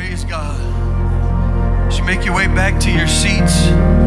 Praise God. As you make your way back to your seats,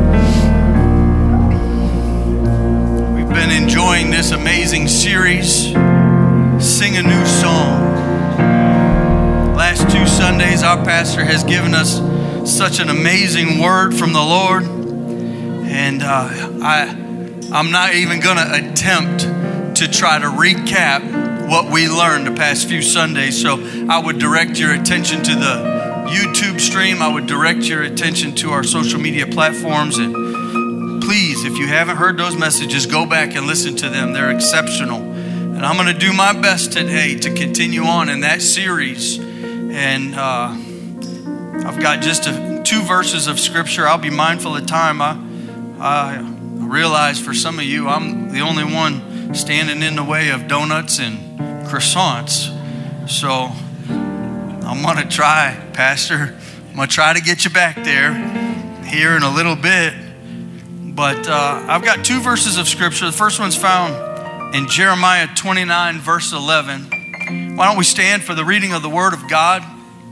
we've been enjoying this amazing series, Sing a New Song. Last 2 Sundays, our pastor has given us such an amazing word from the Lord. And I'm not even going to attempt to try to recap what we learned the past few Sundays. So I would direct your attention to the YouTube stream. I would direct your attention to our social media platforms. And please, if you haven't heard those messages, go back and listen to them. They're exceptional. And I'm going to do my best today to continue on in that series. And I've got just 2 verses of scripture. I'll be mindful of time. I realize for some of you, I'm the only one standing in the way of donuts and croissants. So I'm going to try, Pastor. I'm going to try to get you back there here in a little bit. But I've got 2 verses of scripture. The first one's found in Jeremiah 29, verse 11. Why don't we stand for the reading of the Word of God?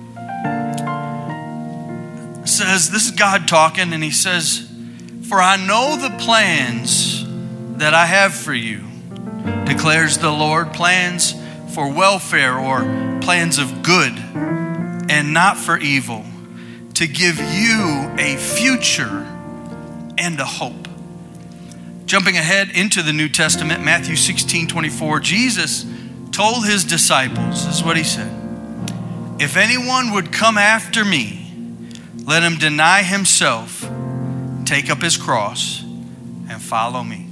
It says, this is God talking, and he says, "For I know the plans that I have for you, declares the Lord, plans for welfare or plans of good and not for evil, to give you a future and a hope." Jumping ahead into the New Testament, Matthew 16:24, Jesus told his disciples, this is what he said, "If anyone would come after me, let him deny himself, take up his cross, and follow me."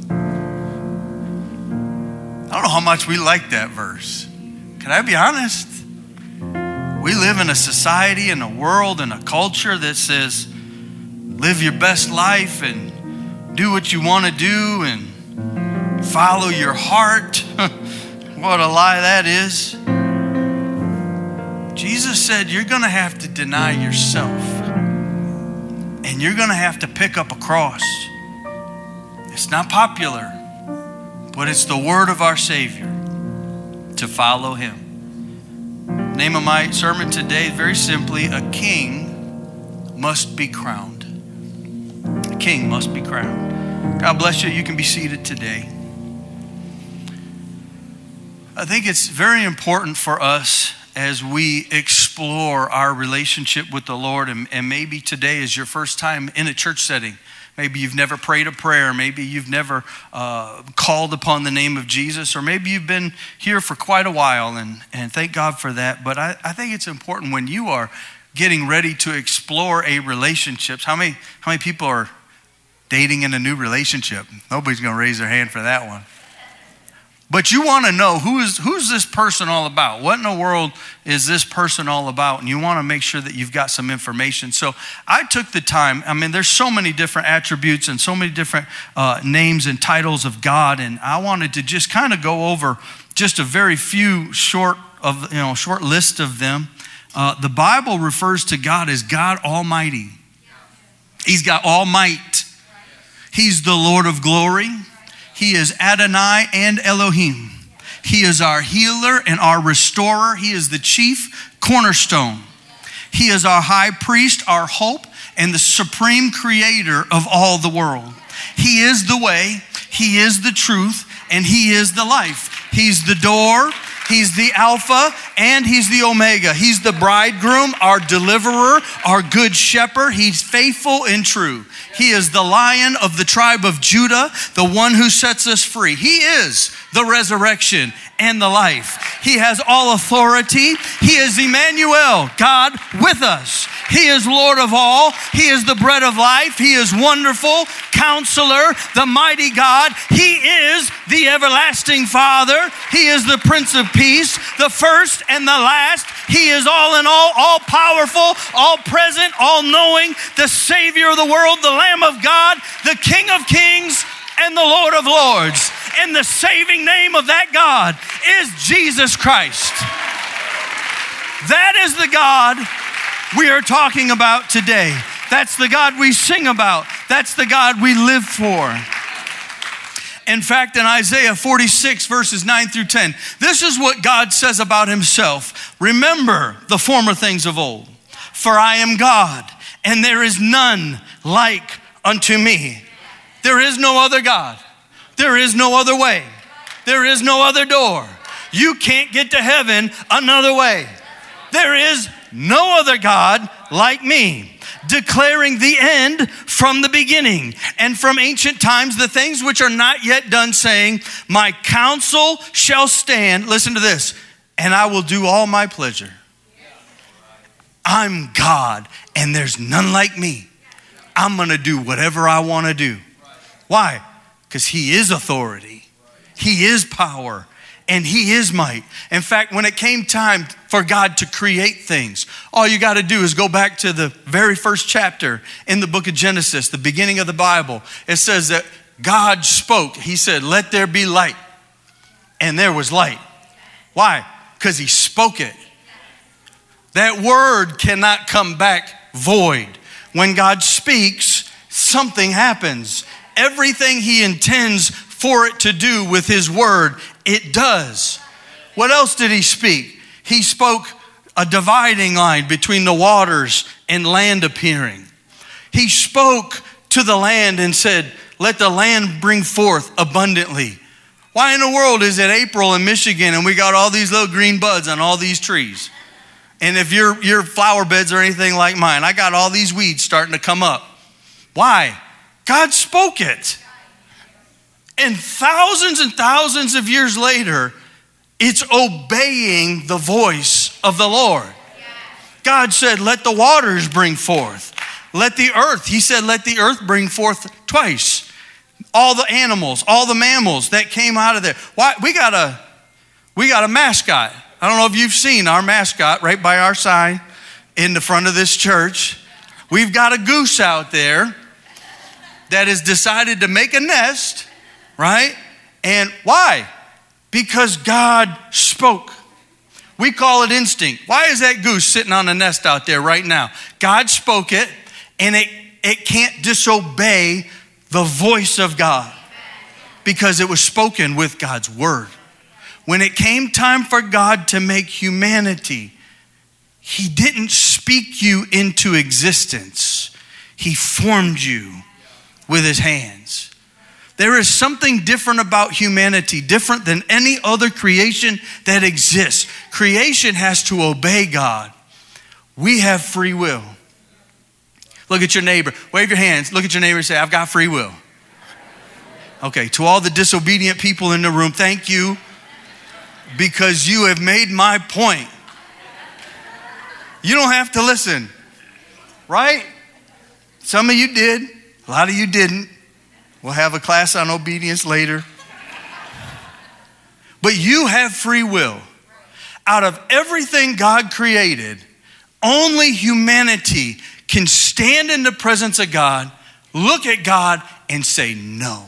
I don't know how much we like that verse. Can I be honest? We live in a society and a world and a culture that says, live your best life and do what you want to do and follow your heart. What a lie that is. Jesus said you're going to have to deny yourself. And you're going to have to pick up a cross. It's not popular, but it's the word of our Savior to follow him. The name of my sermon today, very simply, a king must be crowned. A king must be crowned. God bless you. You can be seated today. I think it's very important for us as we explore our relationship with the Lord, and maybe today is your first time in a church setting. Maybe you've never prayed a prayer. Maybe you've never called upon the name of Jesus, or maybe you've been here for quite a while, and thank God for that. But I think it's important when you are getting ready to explore a relationship. How many people are dating in a new relationship? Nobody's going to raise their hand for that one. But you want to know who's this person all about? What in the world is this person all about? And you want to make sure that you've got some information. So I took the time. I mean, there's so many different attributes and so many different names and titles of God, and I wanted to just kind of go over just a very few short list of them. The Bible refers to God as God Almighty. He's got all might. He's the Lord of glory. He is Adonai and Elohim. He is our healer and our restorer. He is the chief cornerstone. He is our high priest, our hope, and the supreme creator of all the world. He is the way, he is the truth, and he is the life. He's the door, he's the Alpha, and he's the Omega. He's the bridegroom, our deliverer, our good shepherd. He's faithful and true. He is the Lion of the tribe of Judah, the one who sets us free. He is the resurrection and the life. He has all authority. He is Emmanuel, God with us. He is Lord of all. He is the bread of life. He is wonderful, Counselor, the mighty God. He is the everlasting Father. He is the Prince of Peace, the first and the last. He is all in all powerful, all present, all knowing, the Savior of the world, the Lamb of God, the King of Kings, and the Lord of Lords. And the saving name of that God is Jesus Christ. That is the God we are talking about today. That's the God we sing about. That's the God we live for. In fact, in Isaiah 46, verses 9 through 10, this is what God says about himself. Remember the former things of old. For I am God, and there is none like unto me. There is no other God. There is no other way. There is no other door. You can't get to heaven another way. There is no other God like me, declaring the end from the beginning, and from ancient times the things which are not yet done, saying, my counsel shall stand. Listen to this. And I will do all my pleasure. I'm God, and there's none like me. I'm going to do whatever I want to do. Why? Because he is authority. He is power. And he is might. In fact, when it came time for God to create things, all you got to do is go back to the very first chapter in the book of Genesis, the beginning of the Bible. It says that God spoke. He said, let there be light. And there was light. Why? Because he spoke it. That word cannot come back void. When God speaks, something happens. Everything he intends for it to do with his word, it does. What else did he speak? He spoke a dividing line between the waters and land appearing. He spoke to the land and said, let the land bring forth abundantly. Why in the world is it April in Michigan and we got all these little green buds on all these trees? And if your flower beds are anything like mine, I got all these weeds starting to come up. Why? God spoke it. And thousands of years later, it's obeying the voice of the Lord. God said, let the waters bring forth. Let the earth, he said, let the earth bring forth twice. All the animals, all the mammals that came out of there. Why? We got a mascot. I don't know if you've seen our mascot right by our sign in the front of this church. We've got a goose out there that has decided to make a nest. Right? And why? Because God spoke. We call it instinct. Why is that goose sitting on a nest out there right now? God spoke it, and it can't disobey the voice of God because it was spoken with God's word. When it came time for God to make humanity, he didn't speak you into existence. He formed you with his hands. There is something different about humanity, different than any other creation that exists. Creation has to obey God. We have free will. Look at your neighbor. Wave your hands. Look at your neighbor and say, I've got free will. Okay, to all the disobedient people in the room, thank you, because you have made my point. You don't have to listen, right? Some of you did. A lot of you didn't. We'll have a class on obedience later. But you have free will. Out of everything God created, only humanity can stand in the presence of God, look at God, and say no.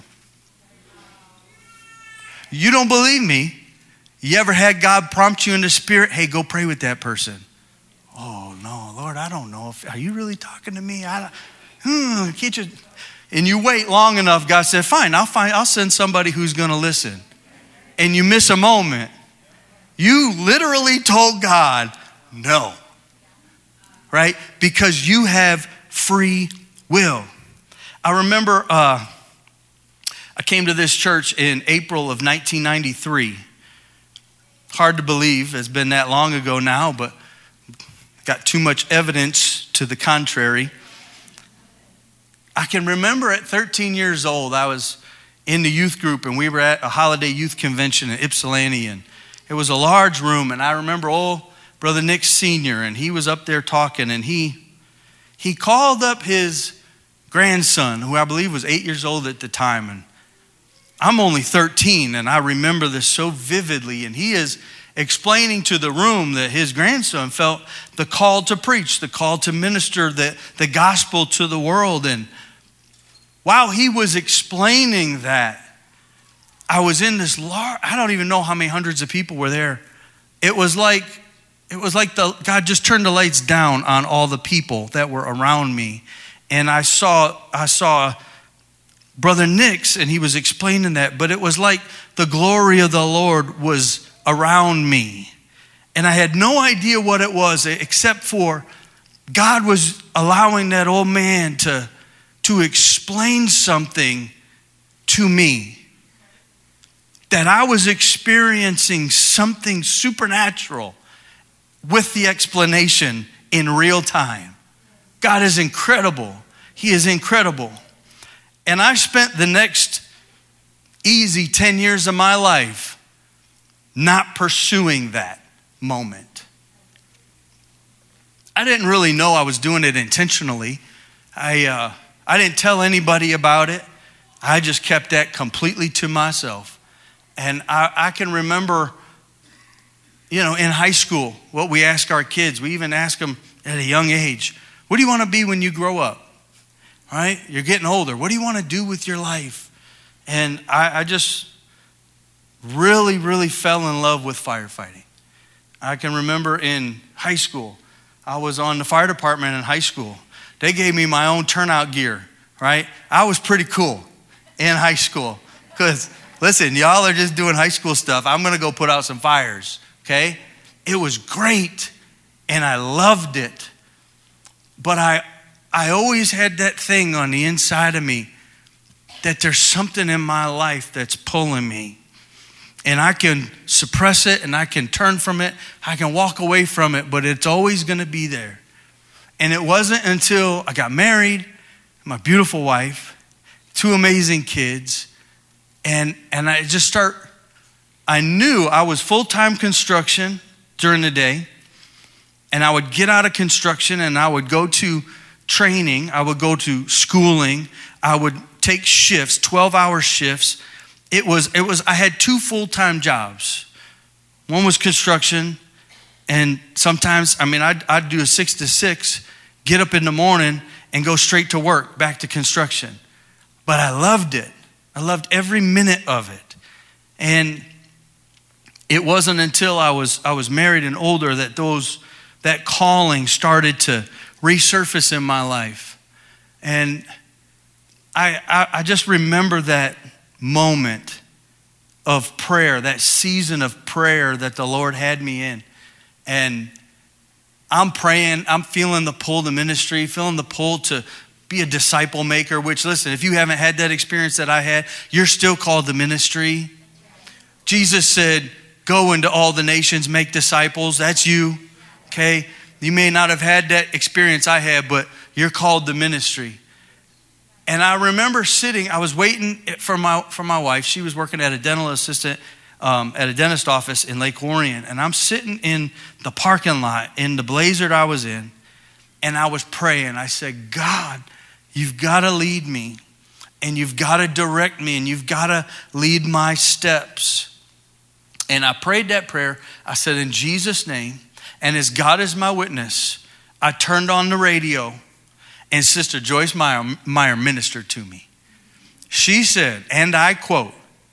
You don't believe me? You ever had God prompt you in the spirit? Hey, go pray with that person. Oh, no, Lord, I don't know. Are you really talking to me? Can't you? And you wait long enough, God said, fine, I'll send somebody who's going to listen. And you miss a moment. You literally told God no. Right? Because you have free will. I remember I came to this church in April of 1993. Hard to believe, it's been that long ago now, but got too much evidence to the contrary. I can remember at 13 years old, I was in the youth group and we were at a holiday youth convention in Ypsilanti, and it was a large room, and I remember Brother Nick Sr., and he was up there talking, and he called up his grandson, who I believe was 8 years old at the time, and I'm only 13, and I remember this so vividly, and he is explaining to the room that his grandson felt the call to preach, the call to minister the gospel to the world. And while he was explaining that, I was in this large, I don't even know how many hundreds of people were there. It was like God just turned the lights down on all the people that were around me. And I saw Brother Nix, and he was explaining that, but it was like the glory of the Lord was around me. And I had no idea what it was, except for God was allowing that old man to explain something to me, that I was experiencing something supernatural with the explanation in real time. God is incredible. He is incredible. And I spent the next easy 10 years of my life not pursuing that moment. I didn't really know I was doing it intentionally. I didn't tell anybody about it. I just kept that completely to myself. And I can remember, in high school, what we ask our kids. We even ask them at a young age, what do you want to be when you grow up? All right? You're getting older. What do you want to do with your life? And I just really, really fell in love with firefighting. I can remember in high school, I was on the fire department in high school. They gave me my own turnout gear, right? I was pretty cool in high school because, listen, y'all are just doing high school stuff. I'm going to go put out some fires, okay? It was great, and I loved it. But I always had that thing on the inside of me that there's something in my life that's pulling me. And I can suppress it and I can turn from it. I can walk away from it, but it's always going to be there. And it wasn't until I got married, my beautiful wife, 2 amazing kids, and I knew I was full-time construction during the day, and I would get out of construction and I would go to training, I would go to schooling, I would take shifts, 12-hour shifts. I had 2 full-time jobs. One was construction, and sometimes, I'd do a 6 to 6, get up in the morning and go straight to work, back to construction. But I loved it. I loved every minute of it. And it wasn't until I was married and older that calling started to resurface in my life. And I just remember that moment of prayer, that season of prayer that the Lord had me in. And I'm praying, I'm feeling the pull to ministry, feeling the pull to be a disciple maker, which, listen, if you haven't had that experience that I had, you're still called to ministry. Jesus said, go into all the nations, make disciples. That's you, okay? You may not have had that experience I had, but you're called to ministry. And I remember I was waiting for my wife. She was working at a dental assistant at a dentist office in Lake Orion. And I'm sitting in the parking lot in the blazer that I was in. And I was praying. I said, God, you've got to lead me. And you've got to direct me. And you've got to lead my steps. And I prayed that prayer. I said, in Jesus' name, and as God is my witness, I turned on the radio. And Sister Joyce Meyer ministered to me. She said, and I quote,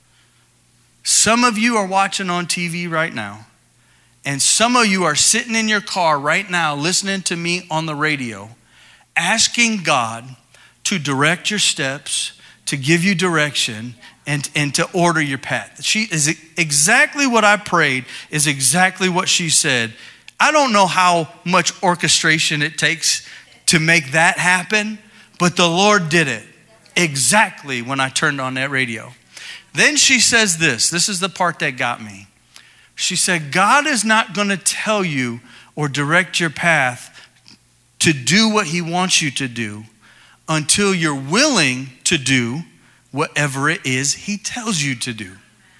some of you are watching on TV right now, and some of you are sitting in your car right now listening to me on the radio, asking God to direct your steps, to give you direction, and to order your path. She is exactly what I prayed, is exactly what she said. I don't know how much orchestration it takes to make that happen, but the Lord did it exactly when I turned on that radio. Then she says this is the part that got me. She said, God is not going to tell you or direct your path to do what he wants you to do until you're willing to do whatever it is he tells you to do.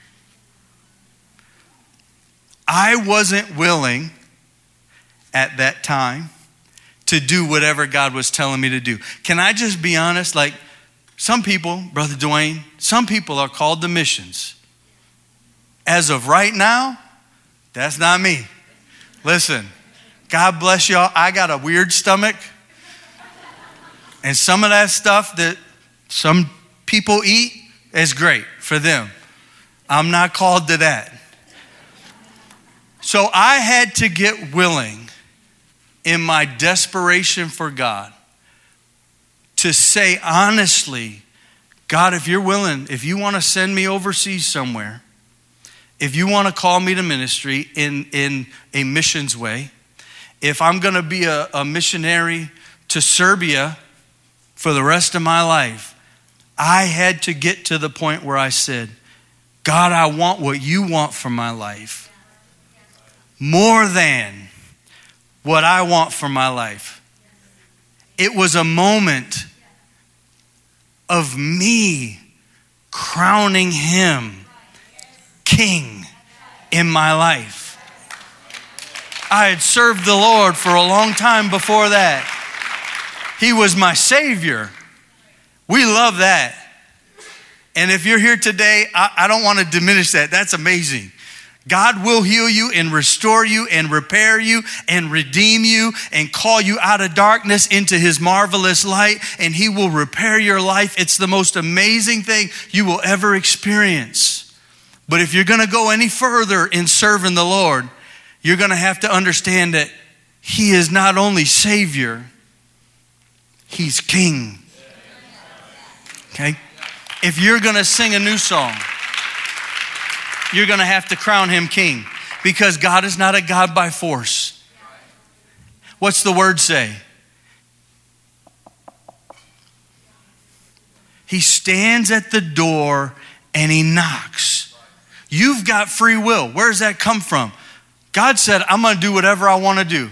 I wasn't willing at that time to do whatever God was telling me to do. Can I just be honest? Like some people, Brother Dwayne, some people are called to missions. As of right now, that's not me. Listen, God bless y'all. I got a weird stomach. And some of that stuff that some people eat is great for them. I'm not called to that. So I had to get willing in my desperation for God to say honestly, God, if you're willing, if you want to send me overseas somewhere, if you want to call me to ministry in a missions way, if I'm going to be a missionary to Serbia for the rest of my life, I had to get to the point where I said, God, I want what you want for my life more than what I want for my life. It was a moment of me crowning him king in my life. I had served the Lord for a long time before that. He was my Savior. We love that. And if you're here today, I don't want to diminish that. That's amazing. God will heal you and restore you and repair you and redeem you and call you out of darkness into his marvelous light, and he will repair your life. It's the most amazing thing you will ever experience. But if you're going to go any further in serving the Lord, you're going to have to understand that he is not only Savior, he's King. Okay? If you're going to sing a new song, you're going to have to crown him king, because God is not a God by force. What's the word say? He stands at the door and he knocks. You've got free will. Where does that come from? God said, I'm going to do whatever I want to do.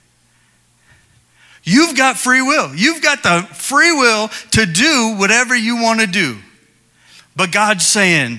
You've got free will. You've got the free will to do whatever you want to do. But God's saying,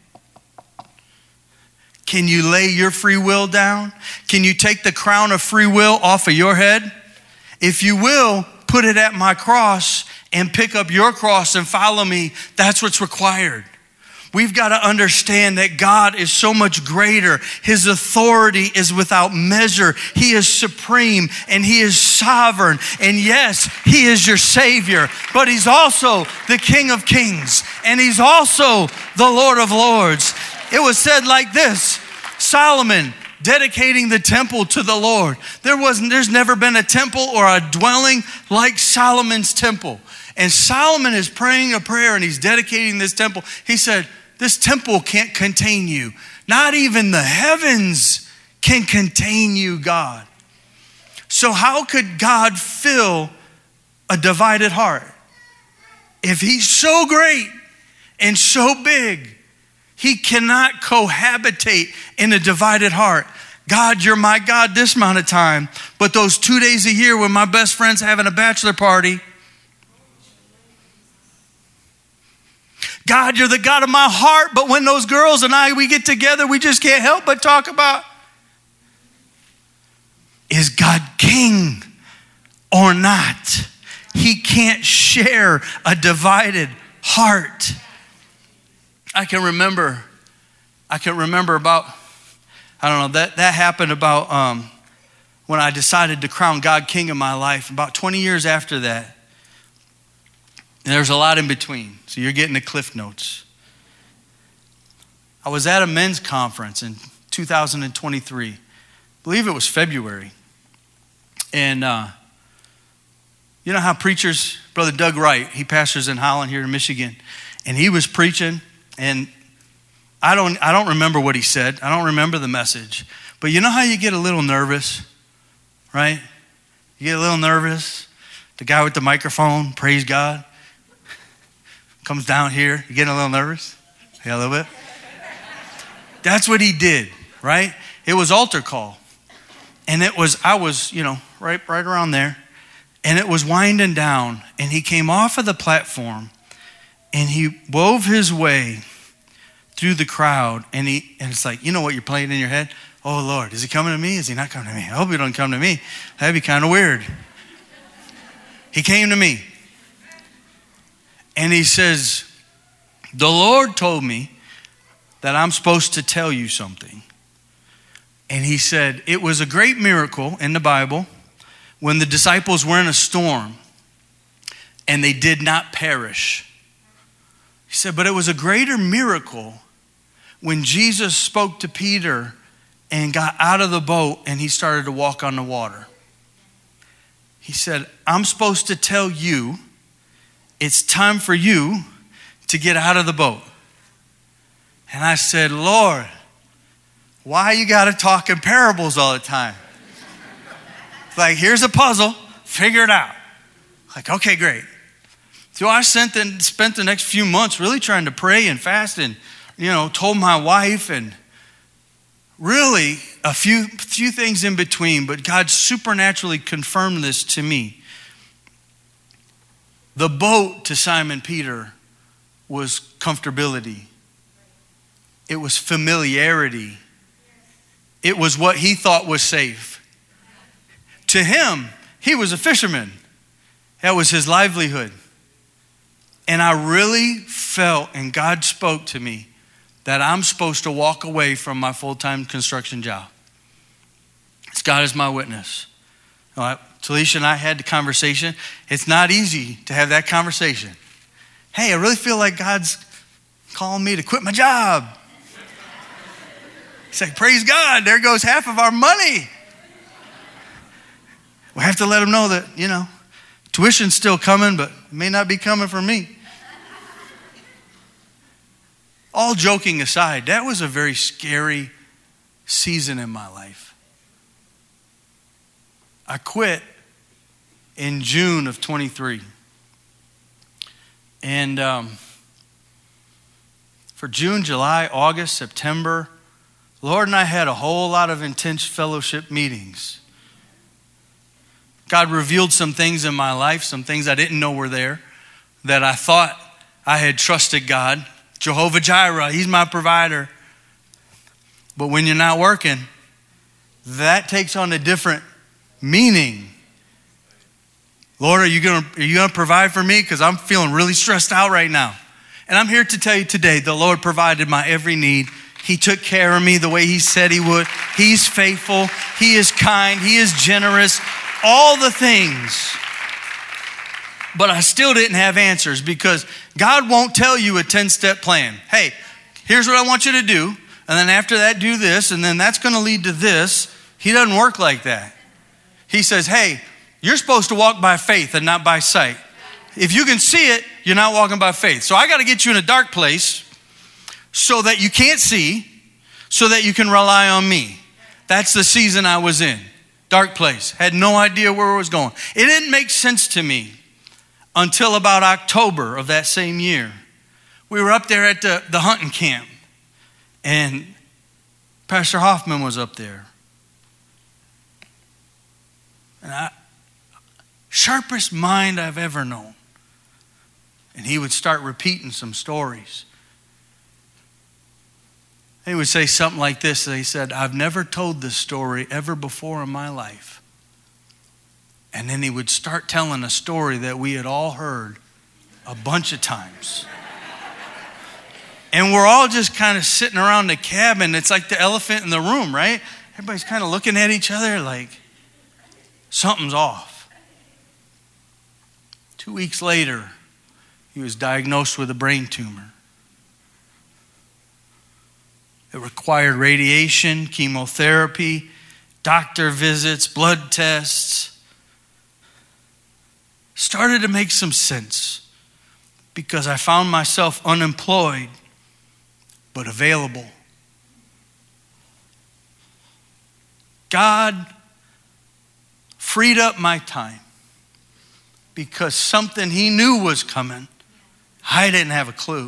can you lay your free will down? Can you take the crown of free will off of your head? If you will, put it at my cross and pick up your cross and follow me. That's what's required. We've got to understand that God is so much greater. His authority is without measure. He is supreme and he is sovereign. And yes, he is your Savior, but he's also the King of Kings, and he's also the Lord of Lords. It was said like this: Solomon dedicating the temple to the Lord. There's never been a temple or a dwelling like Solomon's temple. And Solomon is praying a prayer and he's dedicating this temple. He said, this temple can't contain you. Not even the heavens can contain you, God. So how could God fill a divided heart? If he's so great and so big, he cannot cohabitate in a divided heart. God, you're my God this amount of time, but those 2 days a year when my best friend's having a bachelor party, God, you're the God of my heart, but when those girls and we get together, we just can't help but talk about, is God king or not? He can't share a divided heart. I can remember about, I don't know, that happened about when I decided to crown God king in my life. About 20 years after that. And there's a lot in between, so you're getting the cliff notes. I was at a men's conference in 2023. I believe it was February. And you know how preachers, Brother Doug Wright, he pastors in Holland here in Michigan, and he was preaching, and I don't remember what he said. I don't remember the message. But you know how you get a little nervous, right? You get a little nervous. The guy with the microphone, praise God, comes down here. You getting a little nervous? Yeah, a little bit. That's what he did, right? It was altar call. And I was, right around there. And it was winding down. And he came off of the platform and he wove his way through the crowd. And it's like, you know what you're playing in your head? Oh, Lord, is he coming to me? Is he not coming to me? I hope he don't come to me. That'd be kind of weird. He came to me. And he says, the Lord told me that I'm supposed to tell you something. And he said, it was a great miracle in the Bible when the disciples were in a storm and they did not perish. He said, but it was a greater miracle when Jesus spoke to Peter and got out of the boat and he started to walk on the water. He said, I'm supposed to tell you it's time for you to get out of the boat. And I said, Lord, why you got to talk in parables all the time? Like, here's a puzzle, figure it out. Like, okay, great. So I spent the next few months really trying to pray and fast and, told my wife and really a few things in between, but God supernaturally confirmed this to me. The boat to Simon Peter was comfortability. It was familiarity. It was what he thought was safe. To him, he was a fisherman. That was his livelihood. And I really felt, and God spoke to me, that I'm supposed to walk away from my full-time construction job. God is my witness. Talisha and I had the conversation. It's not easy to have that conversation. Hey, I really feel like God's calling me to quit my job. It's like, praise God, there goes half of our money. We have to let them know that, tuition's still coming, but it may not be coming for me. All joking aside, that was a very scary season in my life. I quit in June of 23. And for June, July, August, September, Lord and I had a whole lot of intense fellowship meetings. God revealed some things in my life, some things I didn't know were there, that I thought I had trusted God. Jehovah Jireh, He's my provider. But when you're not working, that takes on a different meaning. Lord, are you gonna provide for me? Because I'm feeling really stressed out right now. And I'm here to tell you today, the Lord provided my every need. He took care of me the way He said He would. He's faithful. He is kind. He is generous. All the things. But I still didn't have answers because God won't tell you a 10-step plan. Hey, here's what I want you to do. And then after that, do this. And then that's going to lead to this. He doesn't work like that. He says, hey, you're supposed to walk by faith and not by sight. If you can see it, you're not walking by faith. So I got to get you in a dark place so that you can't see, so that you can rely on me. That's the season I was in. Dark place. Had no idea where it was going. It didn't make sense to me until about October of that same year. We were up there at the hunting camp, and Pastor Hoffman was up there. And sharpest mind I've ever known. And he would start repeating some stories. He would say something like this. He said, I've never told this story ever before in my life. And then he would start telling a story that we had all heard a bunch of times. And we're all just kind of sitting around the cabin. It's like the elephant in the room, right? Everybody's kind of looking at each other like something's off. 2 weeks later, he was diagnosed with a brain tumor. It required radiation, chemotherapy, doctor visits, blood tests. Started to make some sense because I found myself unemployed but available. God freed up my time because something He knew was coming. I didn't have a clue.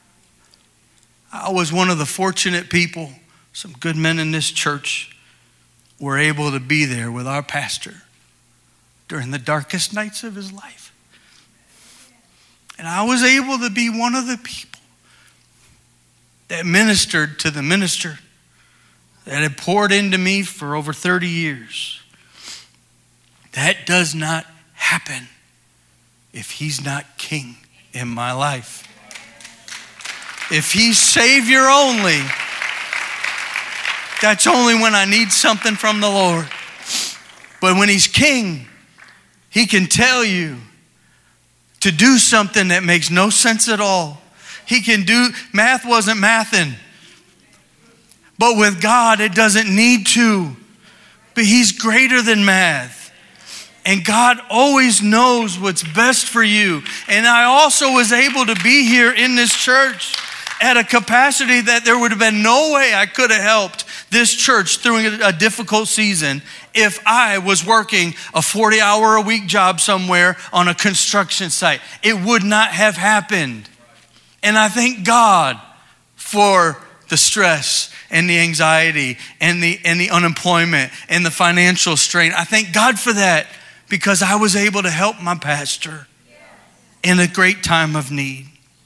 I was one of the fortunate people, some good men in this church were able to be there with our pastor during the darkest nights of his life. And I was able to be one of the people that ministered to the minister that had poured into me for over 30 years. That does not happen if He's not king in my life. If He's Savior only, that's only when I need something from the Lord. But when He's king, He can tell you to do something that makes no sense at all. He can do, math wasn't mathing. But with God, it doesn't need to. But He's greater than math. And God always knows what's best for you. And I also was able to be here in this church at a capacity that there would have been no way I could have helped. this church through a difficult season if I was working a 40-hour-a-week job somewhere on a construction site. It would not have happened. And I thank God for the stress and the anxiety and the unemployment and the financial strain. I thank God for that because I was able to help my pastor in a great time of need.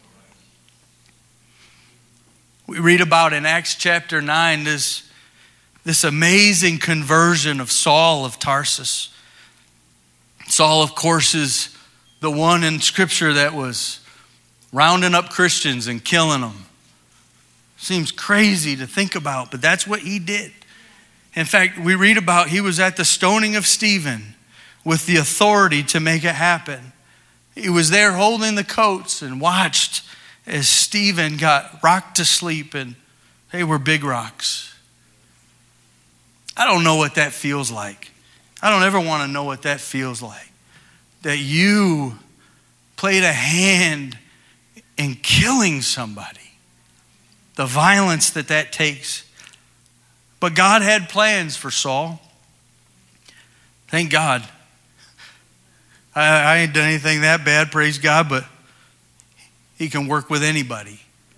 We read about in Acts chapter 9 this amazing conversion of Saul of Tarsus. Saul, of course, is the one in Scripture that was rounding up Christians and killing them. Seems crazy to think about, but that's what he did. In fact, we read about he was at the stoning of Stephen with the authority to make it happen. He was there holding the coats and watched as Stephen got rocked to sleep, and they were big rocks. I don't know what that feels like. I don't ever want to know what that feels like. That you played a hand in killing somebody. The violence that takes. But God had plans for Saul. Thank God. I ain't done anything that bad, praise God, but he can work with anybody.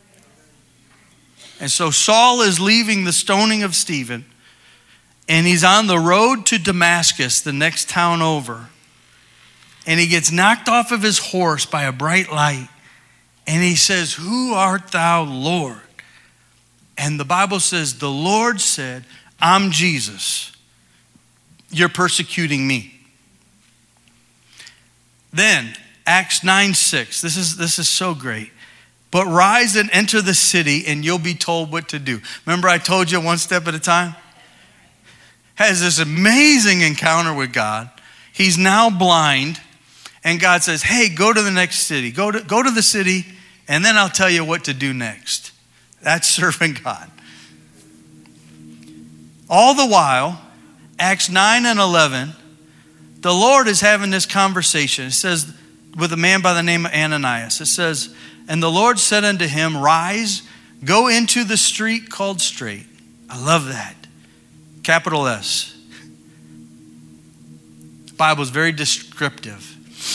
And so Saul is leaving the stoning of Stephen, and he's on the road to Damascus, the next town over. And he gets knocked off of his horse by a bright light. And he says, "Who art thou, Lord?" And the Bible says, the Lord said, "I'm Jesus. You're persecuting me." Then, Acts 9:6. This is so great. "But rise and enter the city, and you'll be told what to do." Remember I told you one step at a time? Has this amazing encounter with God. He's now blind, and God says, "Hey, go to the next city. Go to the city, and then I'll tell you what to do next." That's serving God. All the while, Acts 9 and 11, the Lord is having this conversation. It says, with a man by the name of Ananias. It says, "And the Lord said unto him, Rise, go into the street called Straight." I love that. Capital S. The Bible is very descriptive.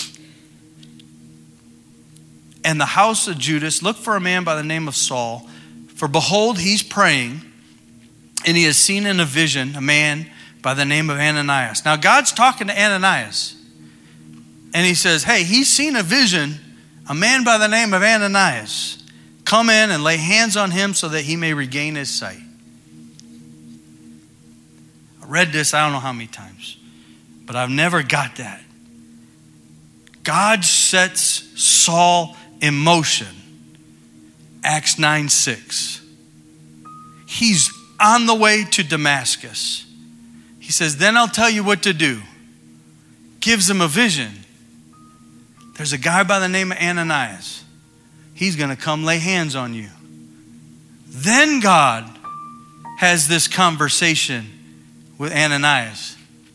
"And the house of Judas, look for a man by the name of Saul. For behold, he's praying, and he has seen in a vision a man by the name of Ananias." Now God's talking to Ananias. And he says, "Hey, he's seen a vision, a man by the name of Ananias. Come in and lay hands on him so that he may regain his sight." I read this I don't know how many times, but I've never got that. God sets Saul in motion. Acts 9:6. He's on the way to Damascus. He says, "Then I'll tell you what to do." Gives him a vision. There's a guy by the name of Ananias. He's going to come lay hands on you. Then God has this conversation with Ananias.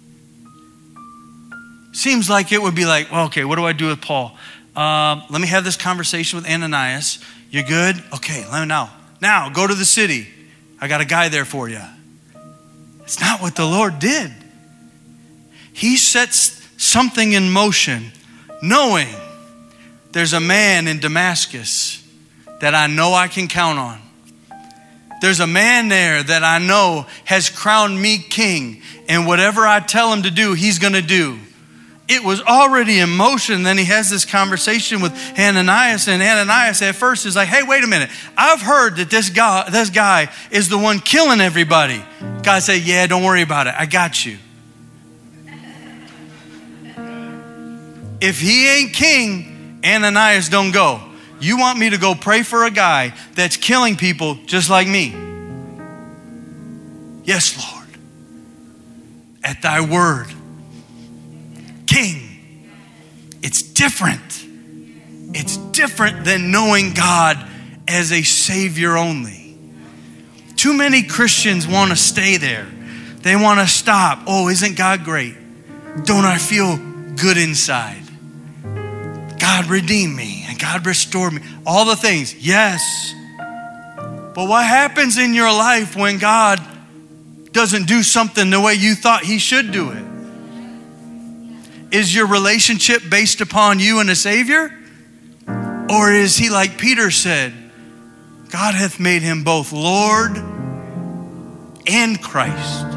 Seems like it would be like, well, okay, what do I do with Paul? Let me have this conversation with Ananias. You're good? Okay, let me know. Now, go to the city. I got a guy there for you. It's not what the Lord did. He sets something in motion, knowing there's a man in Damascus that I know I can count on. There's a man there that I know has crowned me king, and whatever I tell him to do, he's going to do. It was already in motion. Then he has this conversation with Ananias, and Ananias at first is like, "Hey, wait a minute. I've heard that this guy is the one killing everybody." God said, "Yeah, don't worry about it. I got you. If he ain't king, Ananias don't go. You want me to go pray for a guy that's killing people just like me?" "Yes, Lord. At thy word." King. It's different. It's different than knowing God as a Savior only. Too many Christians want to stay there. They want to stop. "Oh, isn't God great? Don't I feel good inside? God redeemed me and God restored me." All the things, yes. But what happens in your life when God doesn't do something the way you thought he should do it? Is your relationship based upon you and a Savior? Or is he like Peter said, God hath made him both Lord and Christ?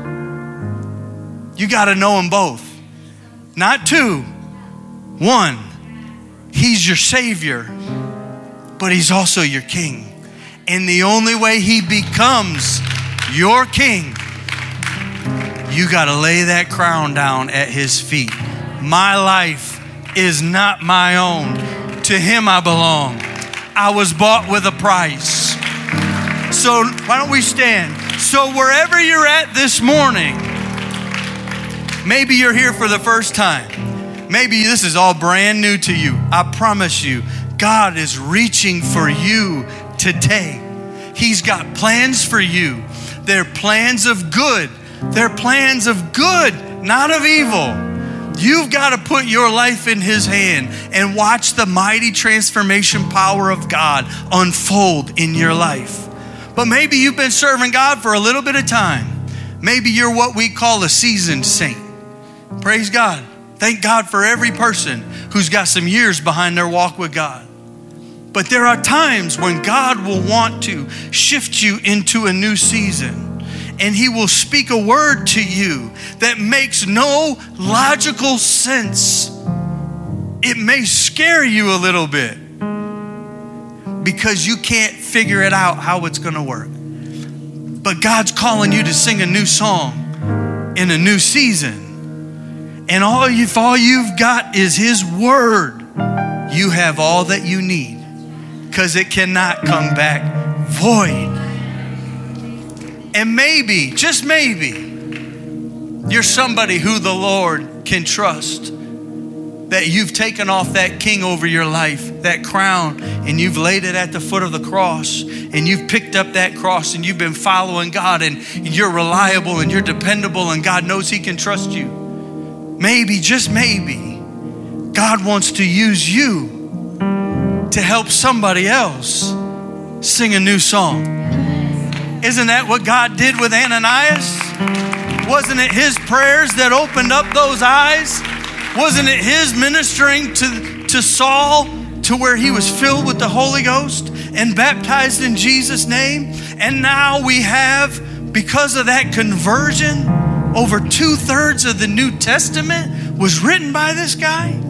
You got to know them both. Not two. One, he's your Savior, but he's also your King. And the only way he becomes your King, you got to lay that crown down at his feet. My life is not my own. To him I belong. I was bought with a price. So why don't we stand? So wherever you're at this morning, maybe you're here for the first time. Maybe this is all brand new to you. I promise you, God is reaching for you today. He's got plans for you. They're plans of good. They're plans of good, not of evil. You've got to put your life in his hand and watch the mighty transformation power of God unfold in your life. But maybe you've been serving God for a little bit of time. Maybe you're what we call a seasoned saint. Praise God. Thank God for every person who's got some years behind their walk with God. But there are times when God will want to shift you into a new season. And he will speak a word to you that makes no logical sense. It may scare you a little bit because you can't figure it out how it's going to work. But God's calling you to sing a new song in a new season. And all you've got is his word. You have all that you need because it cannot come back void. And maybe, just maybe, you're somebody who the Lord can trust. That you've taken off that king over your life, that crown, and you've laid it at the foot of the cross. And you've picked up that cross and you've been following God, and you're reliable and you're dependable, and God knows he can trust you. Maybe, just maybe, God wants to use you to help somebody else sing a new song. Isn't that what God did with Ananias? Wasn't it his prayers that opened up those eyes? Wasn't it his ministering to Saul to where he was filled with the Holy Ghost and baptized in Jesus' name? And now we have, because of that conversion, over 2/3 of the New Testament was written by this guy.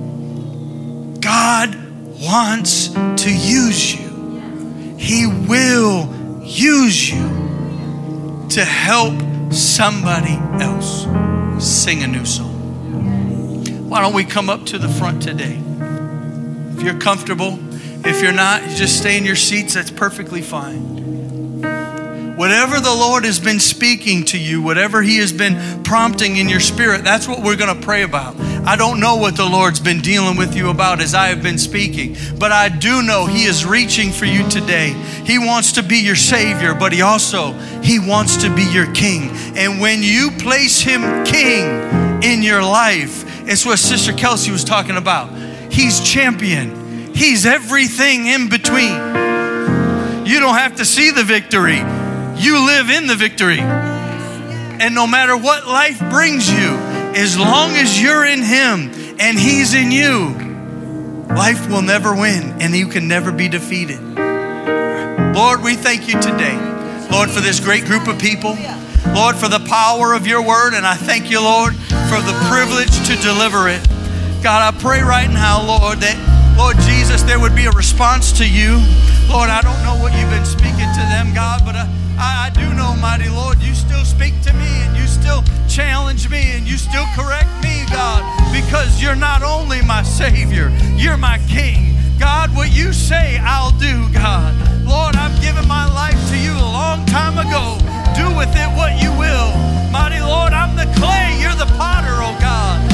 God wants to use you. He will use you to help somebody else sing a new song. Why don't we come up to the front today? If you're comfortable, if you're not, you just stay in your seats. That's perfectly fine. Whatever the Lord has been speaking to you, whatever he has been prompting in your spirit, that's what we're going to pray about. I don't know what the Lord's been dealing with you about as I have been speaking, but I do know he is reaching for you today. He wants to be your Savior, but he wants to be your King. And when you place him King in your life, it's what Sister Kelsey was talking about. He's champion. He's everything in between. You don't have to see the victory. You live in the victory. And no matter what life brings you, as long as you're in him and he's in you, life will never win and you can never be defeated. Lord, we thank you today, Lord, for this great group of people. Lord, for the power of your word. And I thank you, Lord, for the privilege to deliver it. God, I pray right now, Lord, that, Lord Jesus, there would be a response to you. Lord, I don't know what you've been speaking to them, God, but I do know, mighty Lord, you still speak to me and you still challenge me and you still correct me, God, because you're not only my Savior, you're my King. God, what you say, I'll do, God. Lord, I've given my life to you a long time ago. Do with it what you will. Mighty Lord, I'm the clay, you're the potter, oh God.